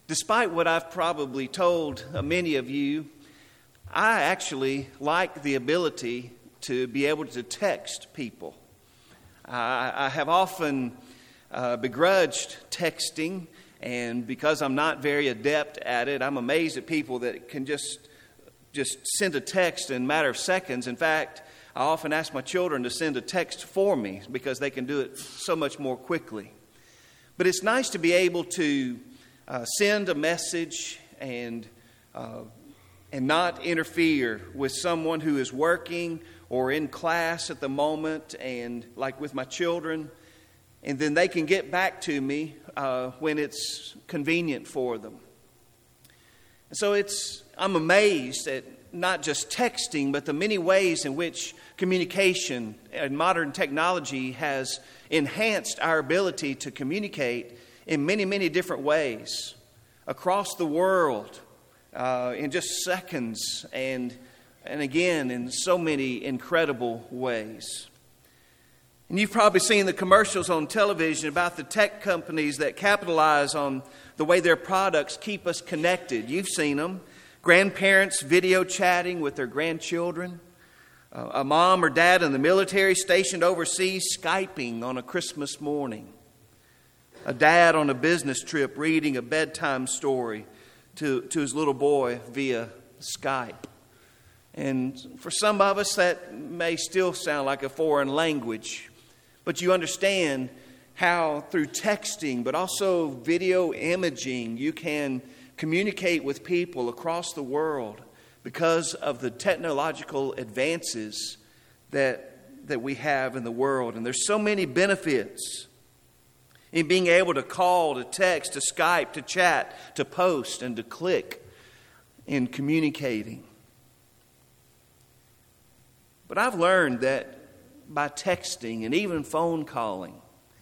Despite what I've probably told many of you, I actually like the ability to be able to text people. I have often begrudged texting, and because I'm not very adept at it, I'm amazed at people that can just send a text in a matter of seconds. In fact, I often ask my children to send a text for me because they can do it so much more quickly. But it's nice to be able to send a message and not interfere with someone who is working or in class at the moment, and like with my children, and then they can get back to me when it's convenient for them. And so I'm amazed at not just texting, but the many ways in which communication and modern technology has enhanced our ability to communicate in many, many different ways across the world in just seconds and again in so many incredible ways. And you've probably seen the commercials on television about the tech companies that capitalize on the way their products keep us connected. You've seen them. Grandparents video chatting with their grandchildren. A mom or dad in the military stationed overseas Skyping on a Christmas morning. A dad on a business trip reading a bedtime story to his little boy via Skype. And for some of us, that may still sound like a foreign language. But you understand how through texting, but also video imaging, you can communicate with people across the world because of the technological advances that we have in the world. And there's so many benefits in being able to call, to text, to Skype, to chat, to post, and to click in communicating. But I've learned that by texting and even phone calling,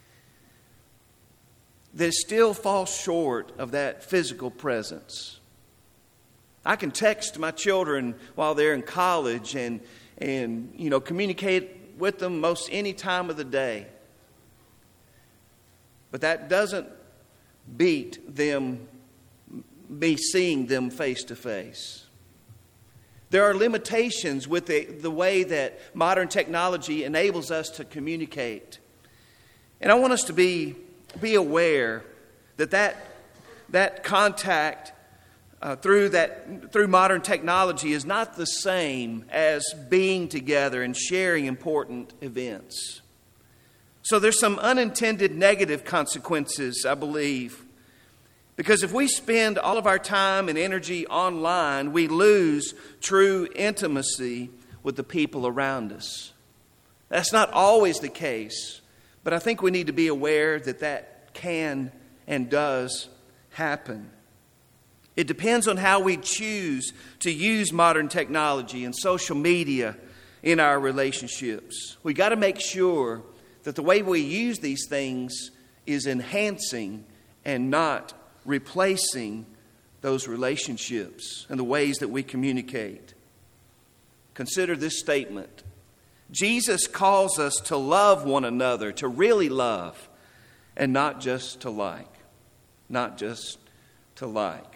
that it still falls short of that physical presence. I can text my children while they're in college and communicate with them most any time of the day. But that doesn't beat me seeing them face to face. There are limitations with the way that modern technology enables us to communicate. And I want us to be aware that contact through modern technology is not the same as being together and sharing important events. So there's some unintended negative consequences, I believe. Because if we spend all of our time and energy online, we lose true intimacy with the people around us. That's not always the case, but I think we need to be aware that can and does happen. It depends on how we choose to use modern technology and social media in our relationships. We got to make sure that the way we use these things is enhancing and not replacing those relationships and the ways that we communicate. Consider this statement. Jesus calls us to love one another, to really love, and not just to like. Not just to like.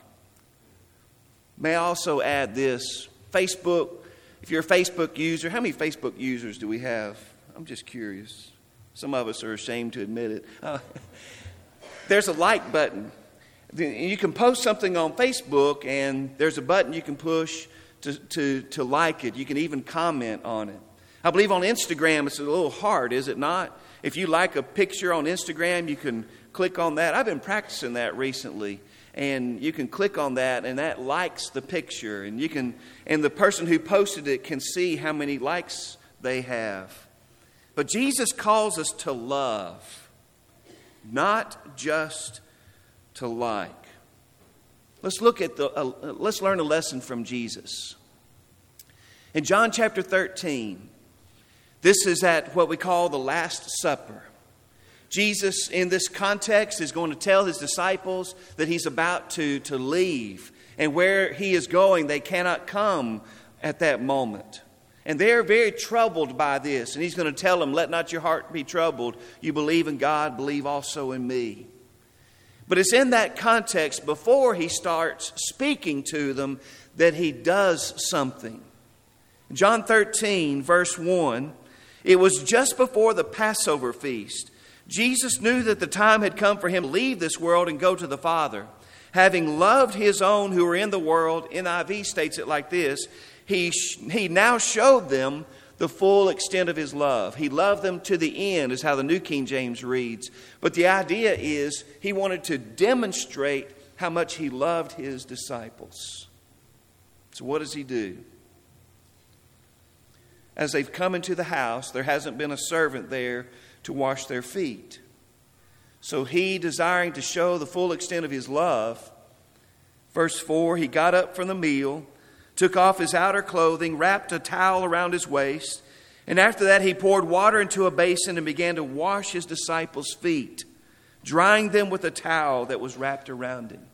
May I also add this? Facebook, if you're a Facebook user, how many Facebook users do we have? I'm just curious. Some of us are ashamed to admit it. There's a like button. You can post something on Facebook, and there's a button you can push to like it. You can even comment on it. I believe on Instagram it's a little hard, is it not? If you like a picture on Instagram, you can click on that. I've been practicing that recently. And you can click on that, and that likes the picture. And the person who posted it can see how many likes they have. But Jesus calls us to love, not just to like. Let's learn a lesson from Jesus. In John chapter 13, this is at what we call the Last Supper. Jesus, in this context, is going to tell his disciples that he's about to leave. And where he is going, they cannot come at that moment. And they're very troubled by this. And he's going to tell them, let not your heart be troubled. You believe in God, believe also in me. But it's in that context, before he starts speaking to them, that he does something. John 13, verse 1, it was just before the Passover feast. Jesus knew that the time had come for him to leave this world and go to the Father. Having loved his own who were in the world, NIV states it like this, he now showed them the full extent of his love. He loved them to the end, is how the New King James reads. But the idea is he wanted to demonstrate how much he loved his disciples. So what does he do? As they've come into the house, there hasn't been a servant there to wash their feet. So he, desiring to show the full extent of his love, verse 4, he got up from the meal, took off his outer clothing, wrapped a towel around his waist, and after that he poured water into a basin and began to wash his disciples' feet, drying them with a towel that was wrapped around him.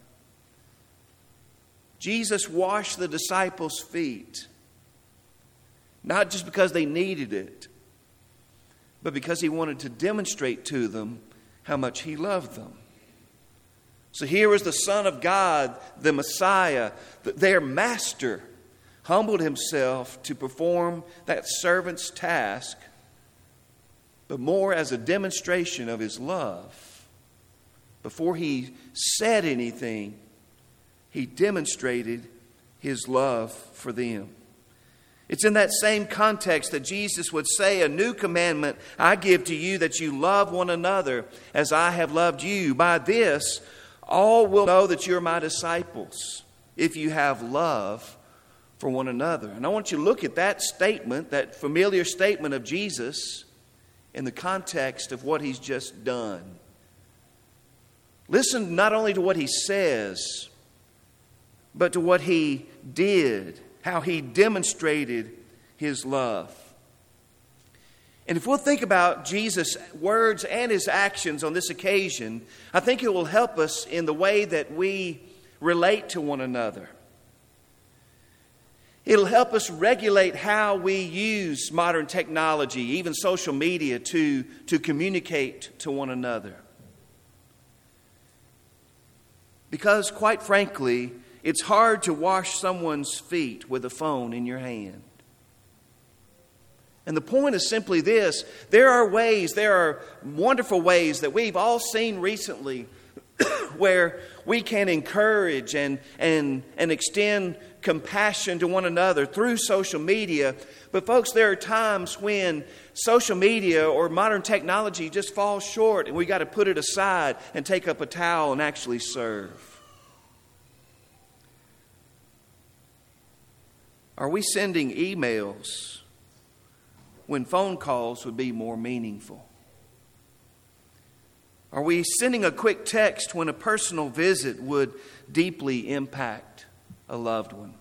Jesus washed the disciples' feet, not just because they needed it, but because he wanted to demonstrate to them how much he loved them. So here was the Son of God, the Messiah, their master, humbled himself to perform that servant's task, but more as a demonstration of his love. Before he said anything, he demonstrated his love for them. It's in that same context that Jesus would say, "A new commandment I give to you, that you love one another as I have loved you. By this, all will know that you're my disciples, if you have love for one another." And I want you to look at that statement, that familiar statement of Jesus, in the context of what he's just done. Listen not only to what he says, but to what he did, how he demonstrated his love. And if we'll think about Jesus' words and his actions on this occasion, I think it will help us in the way that we relate to one another. It'll help us regulate how we use modern technology, even social media, to communicate to one another. Because, quite frankly, it's hard to wash someone's feet with a phone in your hand. And the point is simply this: there are wonderful ways that we've all seen recently where we can encourage and extend compassion to one another through social media. But folks, there are times when social media or modern technology just falls short, and we got to put it aside and take up a towel and actually serve. Are we sending emails when phone calls would be more meaningful? Are we sending a quick text when a personal visit would deeply impact a loved one?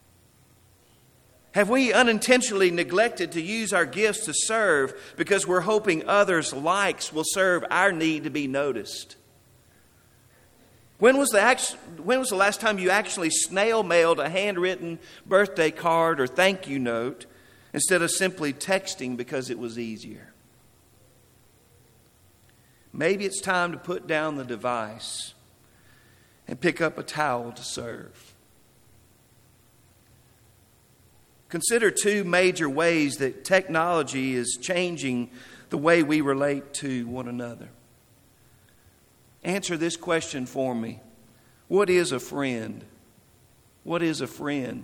Have we unintentionally neglected to use our gifts to serve because we're hoping others' likes will serve our need to be noticed? When was the last time you actually snail mailed a handwritten birthday card or thank you note instead of simply texting because it was easier? Maybe it's time to put down the device and pick up a towel to serve. Consider two major ways that technology is changing the way we relate to one another. Answer this question for me. What is a friend? What is a friend?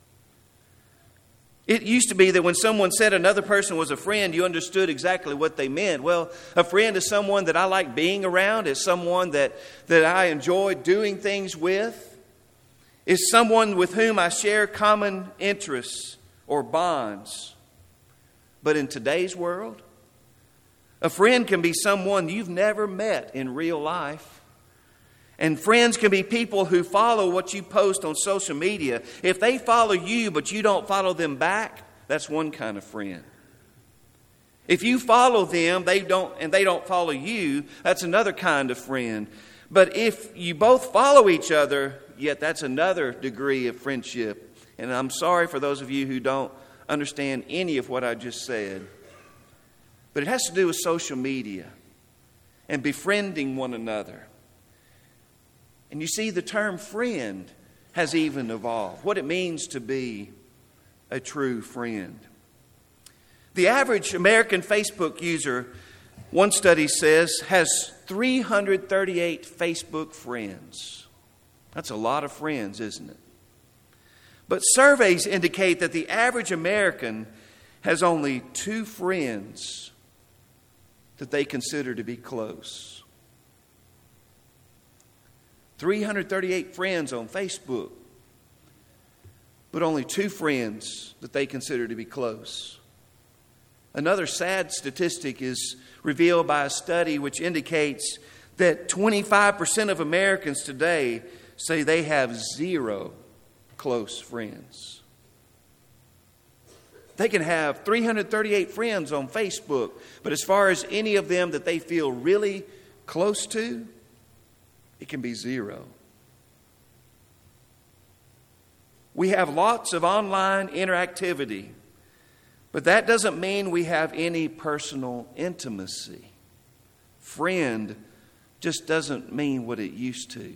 It used to be that when someone said another person was a friend, you understood exactly what they meant. Well, a friend is someone that I like being around, is someone that I enjoy doing things with, is someone with whom I share common interests or bonds. But in today's world, a friend can be someone you've never met in real life. And friends can be people who follow what you post on social media. If they follow you but you don't follow them back, that's one kind of friend. If you follow them, they don't follow you, that's another kind of friend. But if you both follow each other, yet that's another degree of friendship. And I'm sorry for those of you who don't understand any of what I just said. But it has to do with social media and befriending one another. And you see, the term friend has even evolved, what it means to be a true friend. The average American Facebook user, one study says, has 338 Facebook friends. That's a lot of friends, isn't it? But surveys indicate that the average American has only 2 friends that they consider to be close. 338 friends on Facebook, but only 2 friends that they consider to be close. Another sad statistic is revealed by a study which indicates that 25% of Americans today say they have 0 close friends. They can have 338 friends on Facebook, but as far as any of them that they feel really close to, it can be 0. We have lots of online interactivity, but that doesn't mean we have any personal intimacy. Friend just doesn't mean what it used to.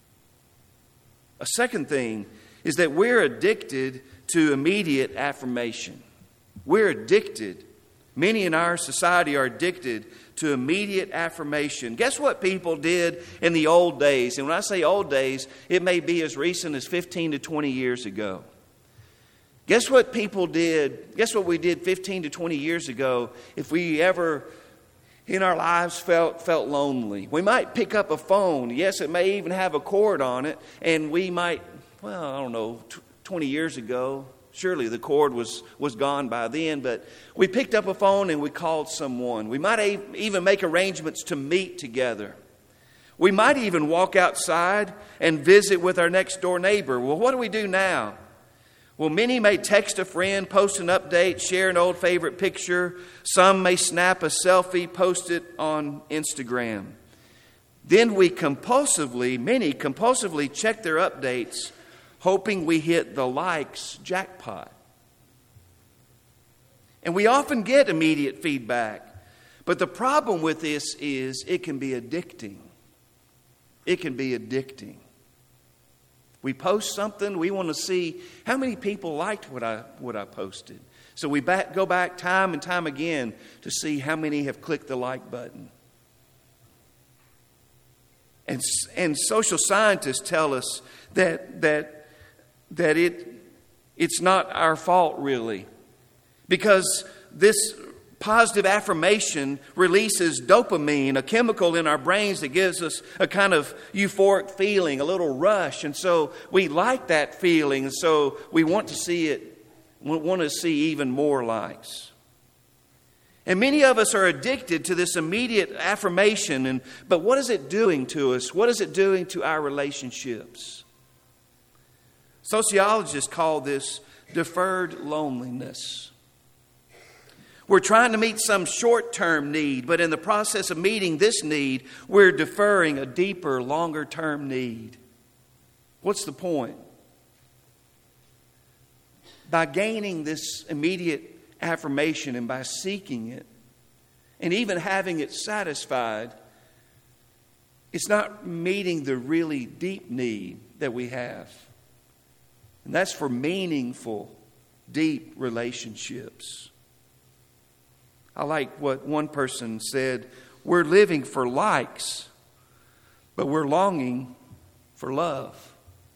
A second thing is that we're addicted to immediate affirmation. We're addicted. Many in our society are addicted to immediate affirmation. Guess what people did in the old days? And when I say old days, it may be as recent as 15 to 20 years ago. Guess what people did? Guess what we did 15 to 20 years ago if we ever in our lives felt lonely? We might pick up a phone. Yes, it may even have a cord on it. And we might, 20 years ago, surely the cord was gone by then, but we picked up a phone and we called someone. We might even make arrangements to meet together. We might even walk outside and visit with our next door neighbor. Well, what do we do now? Well, many may text a friend, post an update, share an old favorite picture. Some may snap a selfie, post it on Instagram. Then many compulsively check their updates, hoping we hit the likes jackpot. And we often get immediate feedback. But the problem with this is it can be addicting. It can be addicting. We post something, we want to see how many people liked what I posted. So we go back time and time again to see how many have clicked the like button. And social scientists tell us that it's not our fault, really. Because this positive affirmation releases dopamine, a chemical in our brains that gives us a kind of euphoric feeling, a little rush. And so we like that feeling, and so we want to see even more likes. And many of us are addicted to this immediate affirmation. But what is it doing to us? What is it doing to our relationships? Sociologists call this deferred loneliness. We're trying to meet some short-term need, but in the process of meeting this need, we're deferring a deeper, longer-term need. What's the point? By gaining this immediate affirmation and by seeking it, and even having it satisfied, it's not meeting the really deep need that we have. And that's for meaningful, deep relationships. I like what one person said, we're living for likes, but we're longing for love.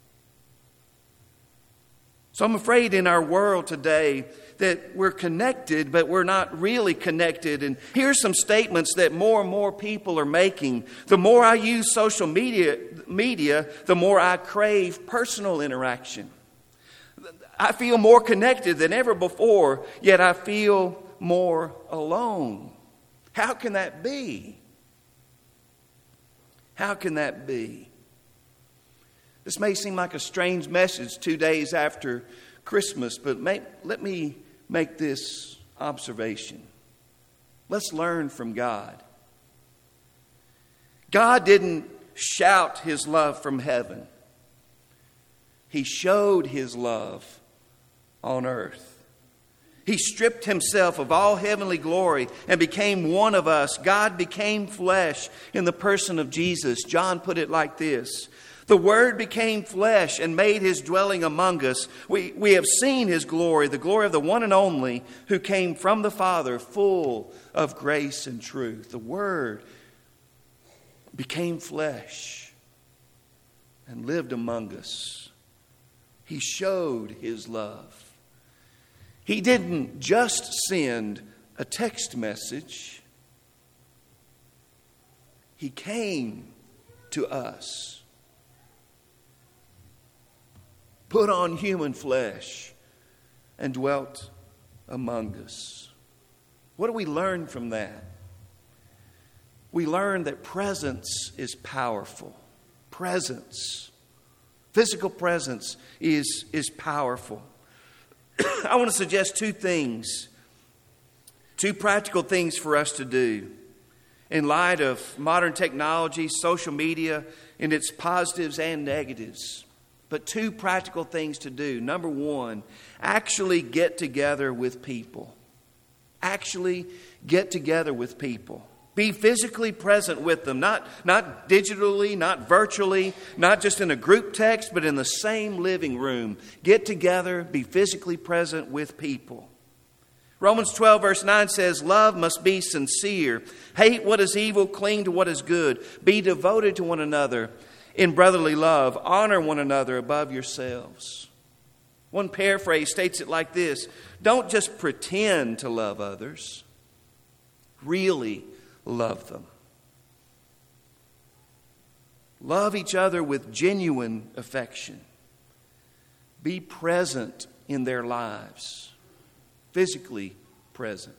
So I'm afraid in our world today that we're connected, but we're not really connected. And here's some statements that more and more people are making. The more I use social media, the more I crave personal interaction. I feel more connected than ever before, yet I feel more alone. How can that be? How can that be? This may seem like a strange message 2 days after Christmas, but let me make this observation. Let's learn from God. God didn't shout His love from heaven. He showed His love on earth. He stripped Himself of all heavenly glory and became one of us. God became flesh in the person of Jesus. John put it like this: The Word became flesh and made His dwelling among us. We have seen His glory, the glory of the one and only who came from the Father, full of grace and truth. The Word became flesh and lived among us. He showed His love. He didn't just send a text message. He came to us. Put on human flesh and dwelt among us. What do we learn from that? We learn that presence is powerful. Presence. Physical presence is powerful. I want to suggest two practical things for us to do in light of modern technology, social media, and its positives and negatives. But two practical things to do. Number one, actually get together with people. Actually get together with people. Be physically present with them. Not digitally, not virtually, not just in a group text, but in the same living room. Get together, be physically present with people. Romans 12 verse 9 says, love must be sincere. Hate what is evil, cling to what is good. Be devoted to one another in brotherly love. Honor one another above yourselves. One paraphrase states it like this: don't just pretend to love others. Really love them. Love each other with genuine affection. Be present in their lives. Physically present.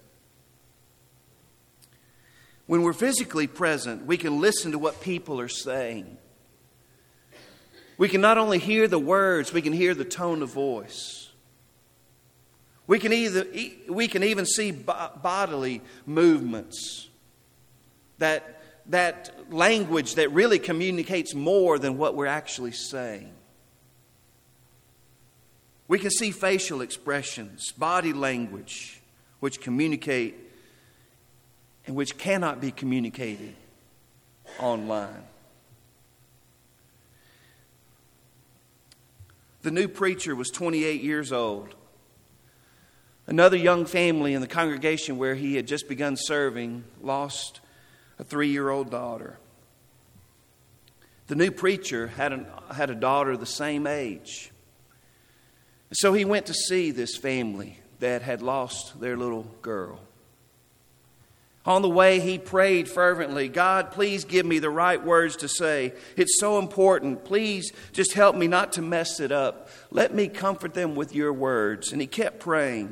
When we're physically present, we can listen to what people are saying. We can not only hear the words, we can hear the tone of voice. We can even see bodily movements. That language that really communicates more than what we're actually saying. We can see facial expressions, body language, which communicate and which cannot be communicated online. The new preacher was 28 years old. Another young family in the congregation where he had just begun serving lost a 3-year-old daughter. The new preacher had a daughter the same age. So he went to see this family that had lost their little girl. On the way, he prayed fervently, God, please give me the right words to say. It's so important. Please just help me not to mess it up. Let me comfort them with your words. And he kept praying.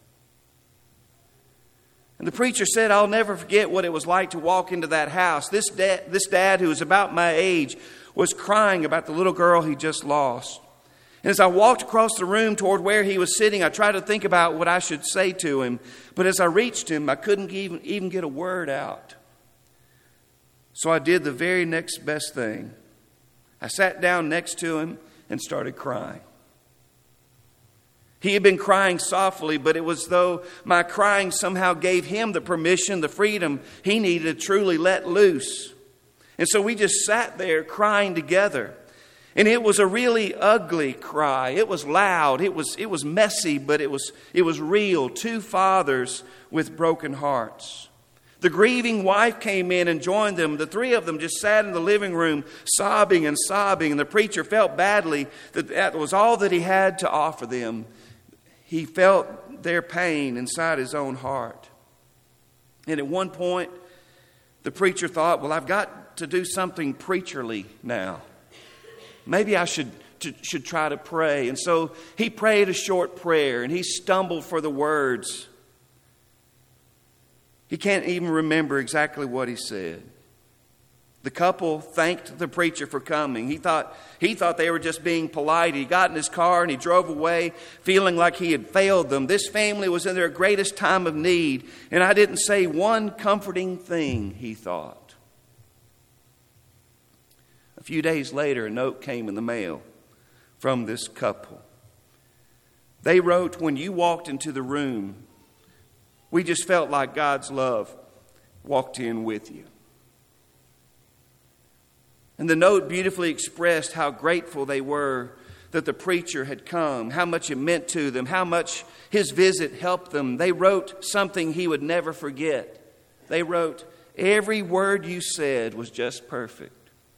And the preacher said, I'll never forget what it was like to walk into that house. This dad, who was about my age, was crying about the little girl he just lost. And as I walked across the room toward where he was sitting, I tried to think about what I should say to him. But as I reached him, I couldn't even get a word out. So I did the very next best thing. I sat down next to him and started crying. He had been crying softly, but it was as though my crying somehow gave him the permission, the freedom he needed to truly let loose. And so we just sat there crying together. And it was a really ugly cry. It was loud. It was messy, but it was real. Two fathers with broken hearts. The grieving wife came in and joined them. The three of them just sat in the living room sobbing and sobbing. And the preacher felt badly that was all that he had to offer them. He felt their pain inside his own heart. And at one point, the preacher thought, well, I've got to do something preacherly now. Maybe I should try to pray. And so he prayed a short prayer and he stumbled for the words. He can't even remember exactly what he said. The couple thanked the preacher for coming. He thought they were just being polite. He got in his car and he drove away feeling like he had failed them. This family was in their greatest time of need, and I didn't say one comforting thing, he thought. A few days later, a note came in the mail from this couple. They wrote, when you walked into the room, we just felt like God's love walked in with you. And the note beautifully expressed how grateful they were that the preacher had come, how much it meant to them, how much his visit helped them. They wrote something he would never forget. They wrote, "Every word you said was just perfect."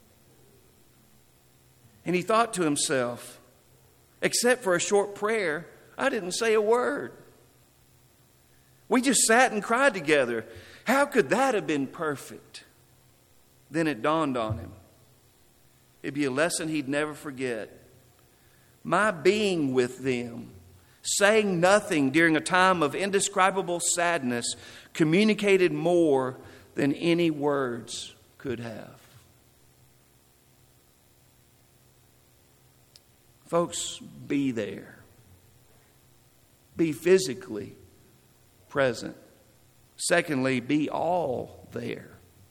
And he thought to himself, except for a short prayer, I didn't say a word. We just sat and cried together. How could that have been perfect? Then it dawned on him. It'd be a lesson he'd never forget. My being with them, saying nothing during a time of indescribable sadness, communicated more than any words could have. Folks, be there. Be physically present. Secondly, be all there.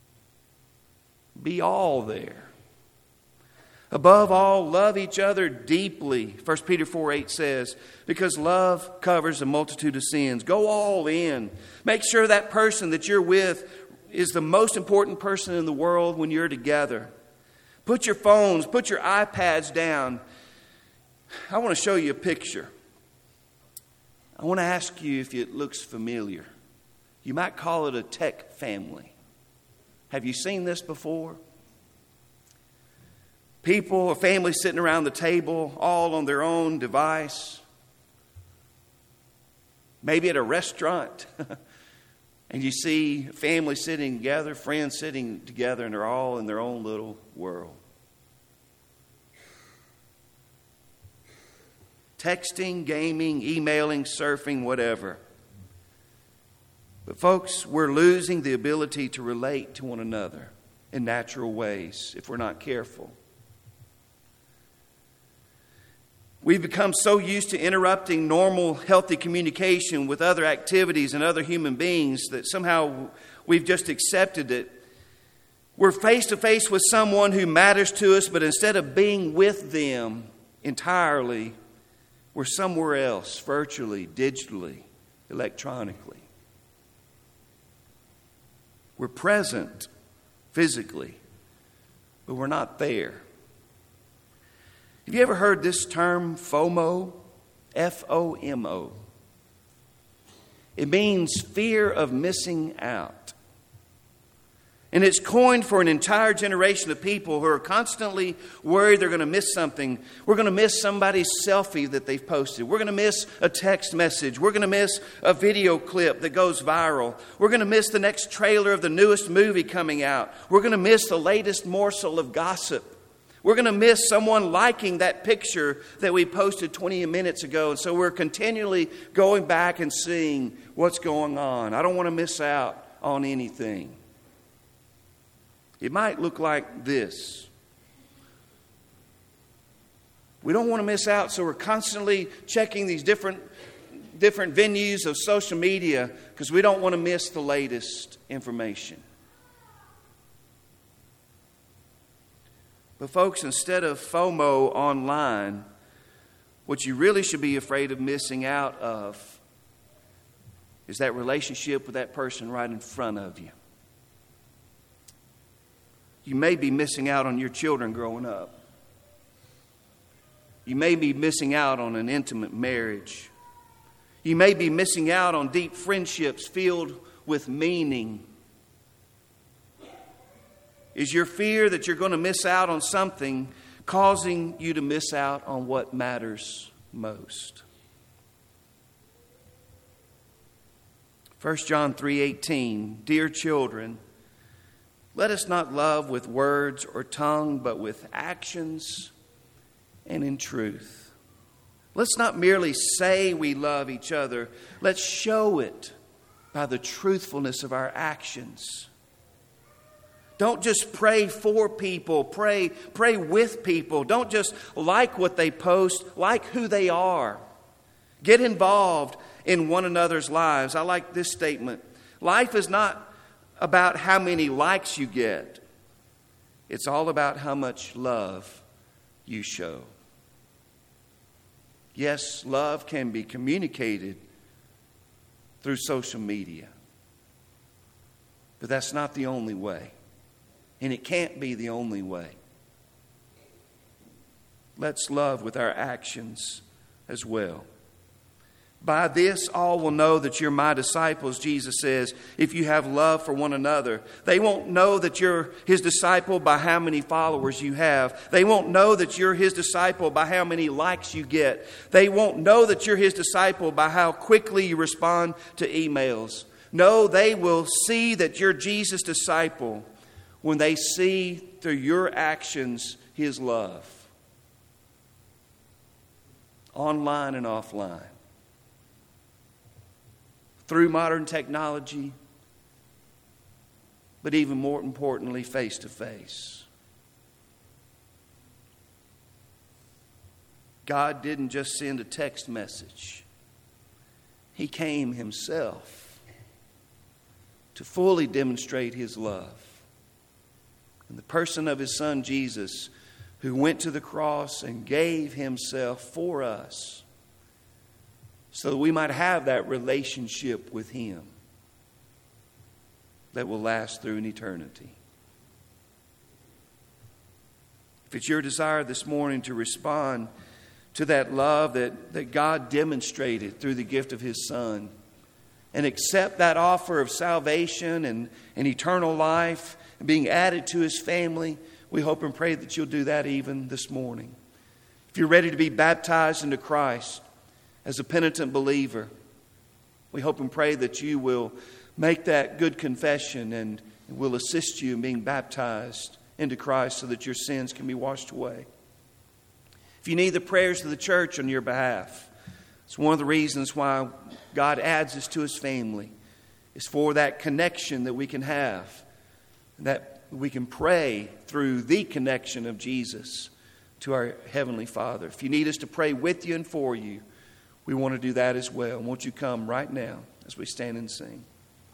Be all there. Above all, love each other deeply. 1 Peter 4:8 says, because love covers a multitude of sins. Go all in. Make sure that person that you're with is the most important person in the world when you're together. Put your phones, put your iPads down. I want to show you a picture. I want to ask you if it looks familiar. You might call it a tech family. Have you seen this before? People, a family sitting around the table, all on their own device. Maybe at a restaurant. And you see family sitting together, friends sitting together, and they're all in their own little world. Texting, gaming, emailing, surfing, whatever. But folks, we're losing the ability to relate to one another in natural ways if we're not careful. We've become so used to interrupting normal, healthy communication with other activities and other human beings that somehow we've just accepted it. We're face to face with someone who matters to us, but instead of being with them entirely, we're somewhere else, virtually, digitally, electronically. We're present physically, but we're not there. Have you ever heard this term FOMO? F-O-M-O. It means fear of missing out. And it's coined for an entire generation of people who are constantly worried they're going to miss something. We're going to miss somebody's selfie that they've posted. We're going to miss a text message. We're going to miss a video clip that goes viral. We're going to miss the next trailer of the newest movie coming out. We're going to miss the latest morsel of gossip. We're going to miss someone liking that picture that we posted 20 minutes ago. And so we're continually going back and seeing what's going on. I don't want to miss out on anything. It might look like this. We don't want to miss out, so we're constantly checking these different venues of social media because we don't want to miss the latest information. But folks, instead of FOMO online, what you really should be afraid of missing out of is that relationship with that person right in front of you. You may be missing out on your children growing up. You may be missing out on an intimate marriage. You may be missing out on deep friendships filled with meaning. Is your fear that you're going to miss out on something causing you to miss out on what matters most? 1 John 3:18, dear children, let us not love with words or tongue, but with actions and in truth. Let's not merely say we love each other. Let's show it by the truthfulness of our actions. Don't just pray for people. Pray with people. Don't just like what they post. Like who they are. Get involved in one another's lives. I like this statement. Life is not about how many likes you get. It's all about how much love you show. Yes, love can be communicated through social media. But that's not the only way. And it can't be the only way. let's love with our actions as well. By this all will know that you're my disciples, Jesus says, if you have love for one another. They won't know that you're His disciple by how many followers you have. They won't know that you're His disciple by how many likes you get. They won't know that you're His disciple by how quickly you respond to emails. No, they will see that you're Jesus' disciple when they see through your actions His love. Online and offline. Through modern technology, but even more importantly, face to face. God didn't just send a text message. He came Himself to fully demonstrate His love. In the person of His Son Jesus, who went to the cross and gave Himself for us, so that we might have that relationship with Him that will last through an eternity. If it's your desire this morning to respond to that love that God demonstrated through the gift of His Son, and accept that offer of salvation and eternal life and being added to His family, we hope and pray that you'll do that even this morning. If you're ready to be baptized into Christ, as a penitent believer, we hope and pray that you will make that good confession and will assist you in being baptized into Christ so that your sins can be washed away. If you need the prayers of the church on your behalf, it's one of the reasons why God adds us to His family. It's for that connection that we can have, that we can pray through the connection of Jesus to our Heavenly Father. If you need us to pray with you and for you, we want to do that as well. Won't you come right now as we stand and sing?